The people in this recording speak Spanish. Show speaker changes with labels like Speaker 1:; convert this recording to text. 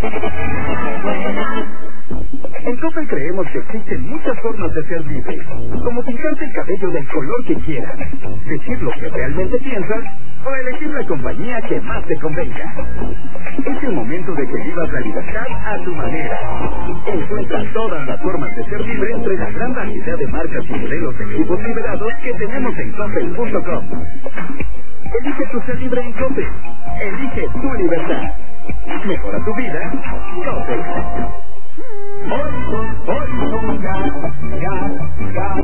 Speaker 1: En Coppel creemos que existen muchas formas de ser libre, como pintarte el cabello del color que quieras, decir lo que realmente piensas o elegir la compañía que más te convenga. Es el momento de que vivas la libertad a tu manera. Encuentra todas las formas de ser libre entre la gran variedad de marcas y modelos de equipos liberados que tenemos en Coppel.com. Elige tu ser libre en Coppel. Elige tu libertad. Mejora tu vida. Coppel.